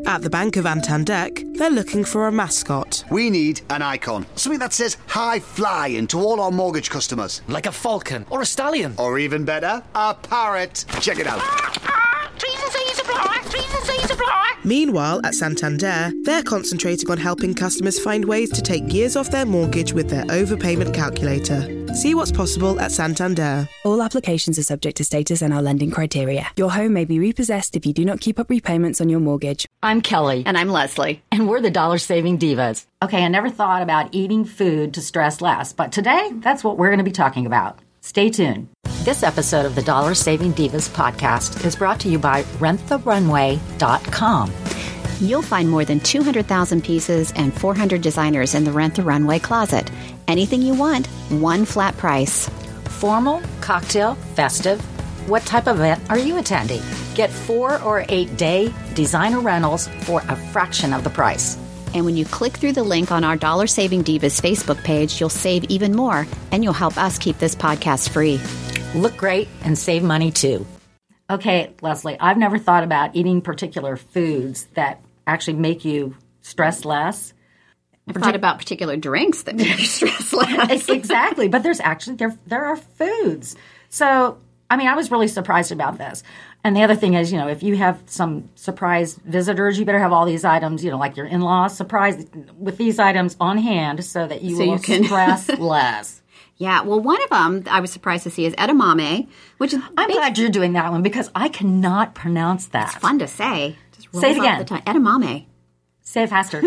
At the Bank of Antandek, they're looking for a mascot. We need an icon. Something that says high flying to all our mortgage customers. Like a falcon or a stallion. Or even better, a parrot. Check it out. Meanwhile, at Santander, they're concentrating on helping customers find ways to take years off their mortgage with their overpayment calculator. See what's possible at Santander. All applications are subject to status and our lending criteria. Your home may be repossessed if you do not keep up repayments on your mortgage. I'm Kelly. And I'm Leslie. And we're the Dollar Saving Divas. Okay, I never thought about eating food to stress less, but today, that's what we're going to be talking about. Stay tuned. This episode of the Dollar Saving Divas podcast is brought to you by RentTheRunway.com. You'll find more than 200,000 pieces and 400 designers in the Rent the Runway closet. Anything you want, one flat price. Formal, cocktail, festive. What type of event are you attending? Get 4 or 8 day designer rentals for a fraction of the price. And when you click through the link on our Dollar Saving Divas Facebook page, you'll save even more, and you'll help us keep this podcast free. Look great and save money too. Okay, Leslie, I've never thought about eating particular foods that actually make you stress less. I've thought about particular drinks that make you stress less. Exactly, but there's actually, there are foods. So, I mean, I was really surprised about this. And the other thing is, you know, if you have some surprise visitors, you better have all these items, you know, like your in-laws surprise with these items on hand so that you will stress less. Yeah, well, one of them I was surprised to see is edamame, which is... I'm glad you're doing that one because I cannot pronounce that. It's fun to say. Just say it again. Edamame. Say it faster.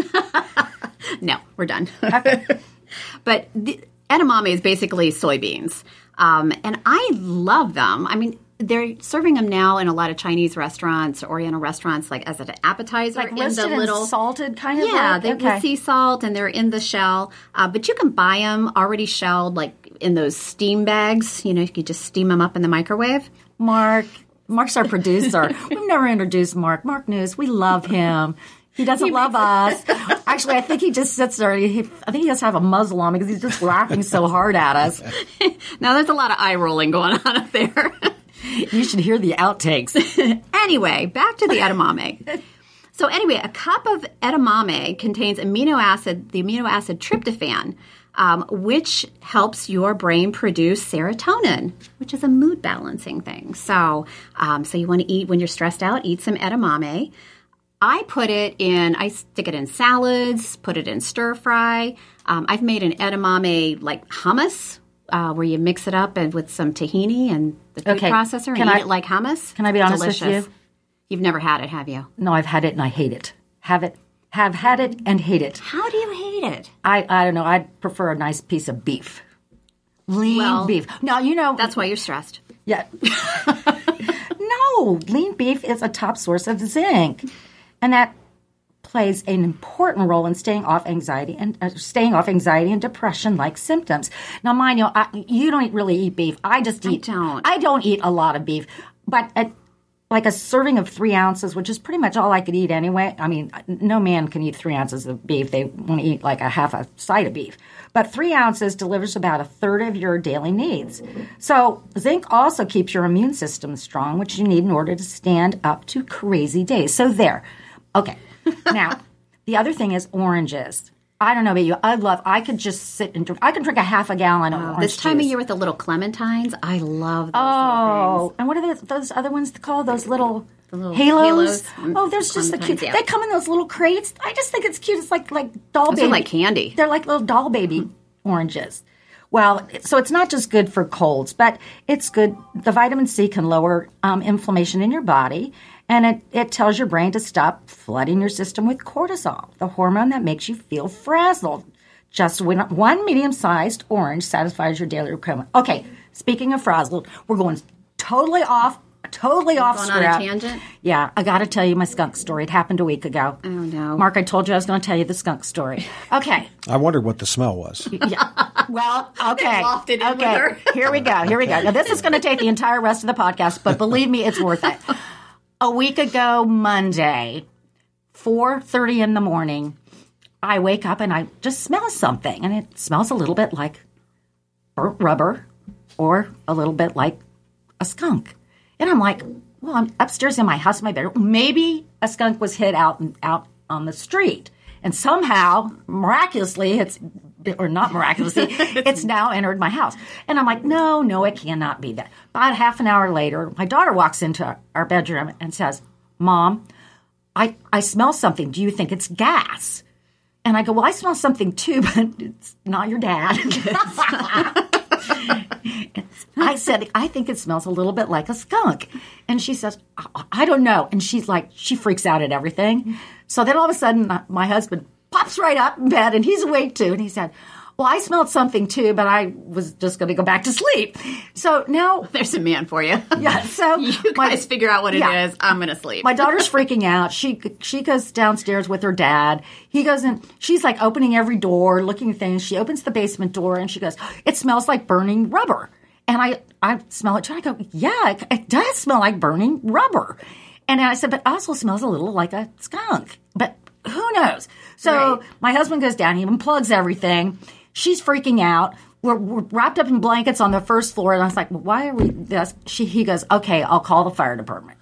No, we're done. Okay. But edamame is basically soybeans. And I love them. I mean, they're serving them now in a lot of Chinese restaurants, Oriental restaurants, like as an appetizer. Like roasted and salted kind of? Yeah, like? they with sea salt, and they're in the shell. But you can buy them already shelled, like in those steam bags. You know, you can just steam them up in the microwave. Mark's our producer. We've never introduced Mark. Mark News, we love him. He doesn't love us. Actually, I think he just sits there. I think he has to have a muzzle on because he's just laughing so hard at us. Now, there's a lot of eye rolling going on up there. You should hear the outtakes. Anyway, back to the edamame. So anyway, a cup of edamame contains the amino acid tryptophan, which helps your brain produce serotonin, which is a mood balancing thing. So you want to eat when you're stressed out, eat some edamame. I stick it in salads, put it in stir fry. I've made an edamame like hummus, where you mix it up and with some tahini and the food processor and eat it like hummus. Can I be honest with you? You've never had it, have you? No, I've had it and I hate it. Have had it and hate it. How do you hate it? I don't know. I'd prefer a nice piece of beef. Lean beef. Now, you know. That's why you're stressed. Yeah. No, lean beef is a top source of zinc. And that plays an important role in staying off anxiety and depression-like symptoms. Now, mind you, you don't really eat beef. I don't eat a lot of beef, but like a serving of 3 ounces, which is pretty much all I could eat anyway. I mean, no man can eat 3 ounces of beef. They want to eat like a half a side of beef. But 3 ounces delivers about a third of your daily needs. So zinc also keeps your immune system strong, which you need in order to stand up to crazy days. So there. Okay. Now, the other thing is oranges. I don't know about you. I could just sit and drink. I can drink a half a gallon of orange this time juice. of year with the little clementines, I love those little things. And what are those other ones called? Those little halos? Oh, there's just the cute. Yeah. They come in those little crates. I just think it's cute. It's like doll baby. Those are like candy. They're like little doll baby oranges. Well, so it's not just good for colds, but it's good. The vitamin C can lower inflammation in your body, and it tells your brain to stop flooding your system with cortisol, the hormone that makes you feel frazzled. Just one medium-sized orange satisfies your daily requirement. Okay, speaking of frazzled, we're going totally off script. On a tangent? Yeah, I got to tell you my skunk story. It happened a week ago. Oh, no. Mark, I told you I was going to tell you the skunk story. Okay. I wondered what the smell was. Yeah. Well, okay. Wafted in with her. Here we go. Now, this is going to take the entire rest of the podcast, but believe me, it's worth it. A week ago, Monday, 4:30 in the morning, I wake up and I just smell something, and it smells a little bit like burnt rubber or a little bit like a skunk. And I'm like, well, I'm upstairs in my house, in my bedroom. Maybe a skunk was hid out on the street. And somehow, miraculously, it's now entered my house. And I'm like, no, it cannot be that. About half an hour later, my daughter walks into our bedroom and says, Mom, I smell something. Do you think it's gas? And I go, well, I smell something too, but it's not your dad. I said, I think it smells a little bit like a skunk. And she says, I don't know. And she's like, she freaks out at everything. So then all of a sudden, my husband pops right up in bed, and he's awake too. And he said, well, I smelled something too, but I was just going to go back to sleep. So now there's a man for you. Yeah. So you guys figure out what it is. I'm going to sleep. My daughter's freaking out. She goes downstairs with her dad. He goes in. She's like opening every door, looking at things. She opens the basement door, and she goes, it smells like burning rubber. And I smell it too. I go, yeah, it does smell like burning rubber. And I said, but it also smells a little like a skunk. But who knows? So my husband goes down. He unplugs everything. She's freaking out. We're wrapped up in blankets on the first floor. And I was like, well, why are we this? He goes, okay, I'll call the fire department.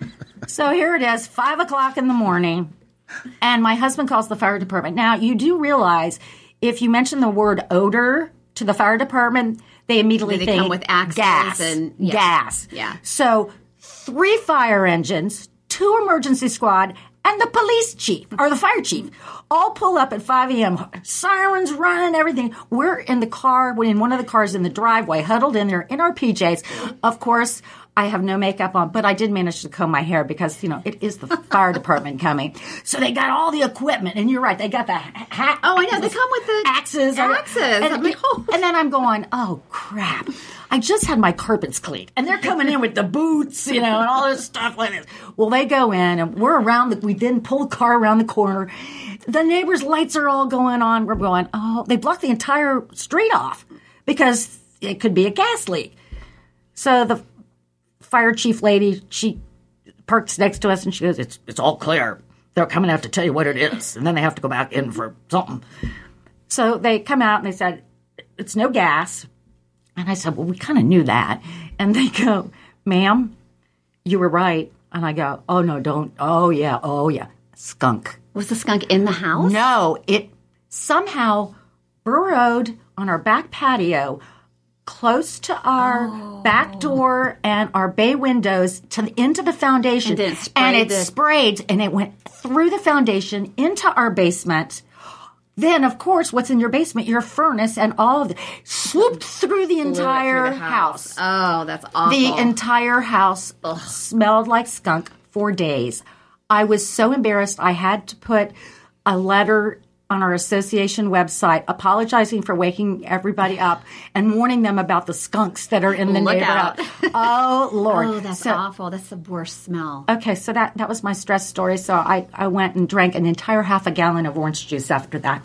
So here it is, 5 o'clock in the morning. And my husband calls the fire department. Now, you do realize if you mention the word odor to the fire department, they immediately think come with axes gas. And gas. Yeah. So 3 fire engines, 2 emergency squad, and the police chief, or the fire chief, all pull up at 5 a.m. Sirens running, everything. We're in the car, we're in one of the cars in the driveway, huddled in there in our PJs. Of course, I have no makeup on, but I did manage to comb my hair because, it is the fire department coming. So they got all the equipment, and you're right, they got the hat. Oh, I know. They come with the axes. And then I'm going, oh, crap. I just had my carpets cleaned, and they're coming in with the boots, and all this stuff like this. Well, they go in, and we're around. We then pull the car around the corner. The neighbors' lights are all going on. We're going, oh, they blocked the entire street off because it could be a gas leak. So the fire chief lady, she parks next to us, and she goes, it's all clear. They're coming out to tell you what it is, and then they have to go back in for something. So they come out, and they said, it's no gas. And I said, well, we kind of knew that. And they go, ma'am, you were right. And I go, oh, no, don't. Oh, yeah. Skunk. Was the skunk in the house? No, it somehow burrowed on our back patio close to our back door and our bay windows into the foundation. And it sprayed, and it went through the foundation into our basement. Then, of course, what's in your basement? Your furnace and all of it swooped through the entire house. Oh, that's awful. The entire house smelled like skunk for days. I was so embarrassed. I had to put a letter on our association website apologizing for waking everybody up and warning them about the skunks that are in the neighborhood. Oh, Lord. Oh, that's awful. That's the worst smell. Okay, so that was my stress story. So I went and drank an entire half a gallon of orange juice after that.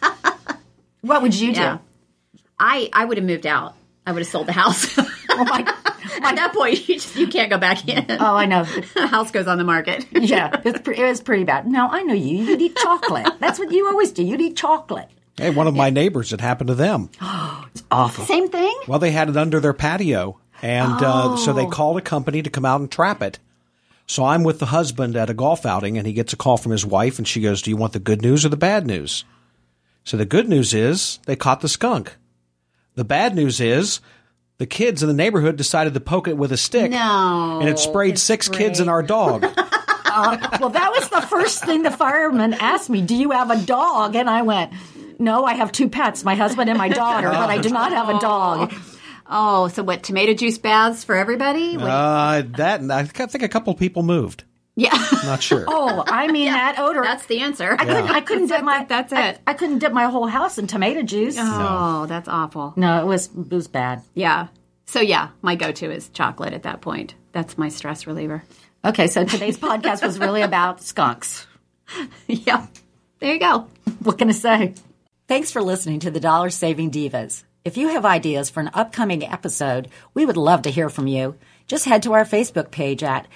What would you do? Yeah. I would have moved out. I would have sold the house. Oh, my At that point, you can't go back in. Oh, I know. The house goes on the market. Yeah, it was pretty bad. No, I know you. You'd eat chocolate. That's what you always do. You'd eat chocolate. Hey, one of my neighbors, it happened to them. Oh, it's awful. Same thing? Well, they had it under their patio, and so they called a company to come out and trap it. So I'm with the husband at a golf outing, and he gets a call from his wife, and she goes, do you want the good news or the bad news? So the good news is they caught the skunk. The bad news is the kids in the neighborhood decided to poke it with a stick. No. And it sprayed 6 kids and our dog. Well, that was the first thing the fireman asked me, do you have a dog? And I went, no, I have 2 pets, my husband and my daughter, but I do not have a dog. Oh, so what, tomato juice baths for everybody? I think a couple people moved. Yeah. Not sure. Oh, I mean, that odor. That's the answer. I couldn't dip my. That's it. I couldn't dip my whole house in tomato juice. Oh, that's awful. No, it was bad. Yeah. So yeah, my go-to is chocolate at that point. That's my stress reliever. Okay, so today's podcast was really about skunks. Yeah. There you go. What can I say? Thanks for listening to the Dollar Saving Divas. If you have ideas for an upcoming episode, we would love to hear from you. Just head to our Facebook page at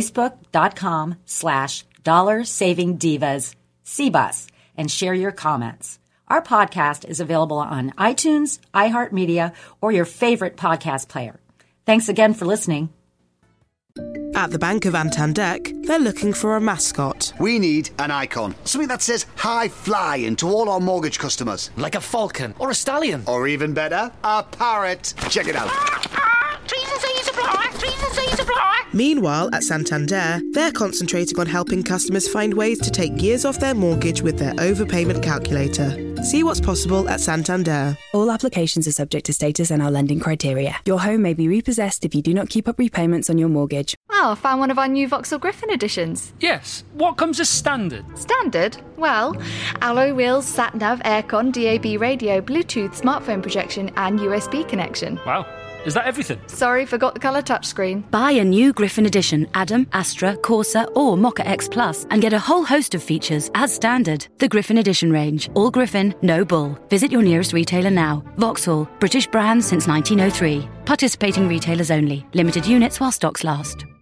facebook.com/dollarsavingdivas CBUS and share your comments. Our podcast is available on iTunes, iHeartMedia, or your favorite podcast player. Thanks again for listening. At the Bank of Antandek, they're looking for a mascot. We need an icon. Something that says high flying to all our mortgage customers. Like a falcon or a stallion. Or even better, a parrot. Check it out. Trees and seas apply. Trees and seas apply. Meanwhile, at Santander, they're concentrating on helping customers find ways to take years off their mortgage with their overpayment calculator. See what's possible at Santander. All applications are subject to status and our lending criteria. Your home may be repossessed if you do not keep up repayments on your mortgage. Oh, I found one of our new Vauxhall Griffin editions. Yes. What comes as standard? Standard? Well, alloy wheels, sat-nav, aircon, DAB radio, Bluetooth, smartphone projection and USB connection. Wow. Is that everything? Sorry, forgot the colour touchscreen. Buy a new Griffin edition, Adam, Astra, Corsa or Mocha X Plus and get a whole host of features as standard. The Griffin Edition range. All Griffin, no bull. Visit your nearest retailer now. Vauxhall, British brand since 1903. Participating retailers only. Limited units while stocks last.